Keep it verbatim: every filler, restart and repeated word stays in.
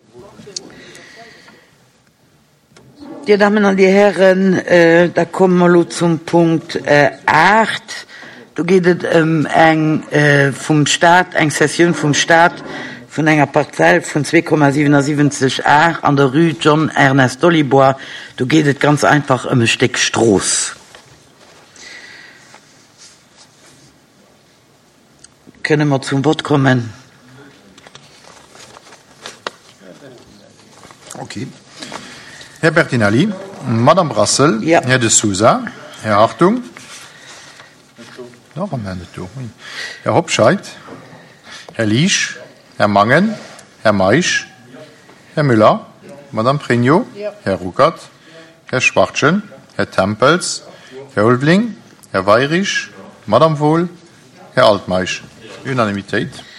Die Damen und die Herren, äh, da kommen wir nun zum Punkt äh, acht. Da geht es um eng äh, vom Staat, eng Session vom Staat von einer Parzelle von zwei Komma siebenundsiebzig Acre an der Rue John Ernest Dolibois. Da geht es ganz einfach um ein Stück Stroß. Können wir zum Wort kommen? Okay. Herr Bertinelli, Madame Brassel, ja. Herr de Souza, Herr Hartung, noch am Ende, Herr Hopscheid, Herr Liesch, Herr Mangen, Herr Maisch, Herr Müller, Madame Prignot, ja. Herr Ruckert, Herr Schwartschen, Herr Tempels, Herr Olbling, Herr Weirisch, Madame Wohl, Herr Altmaisch. Unanimität.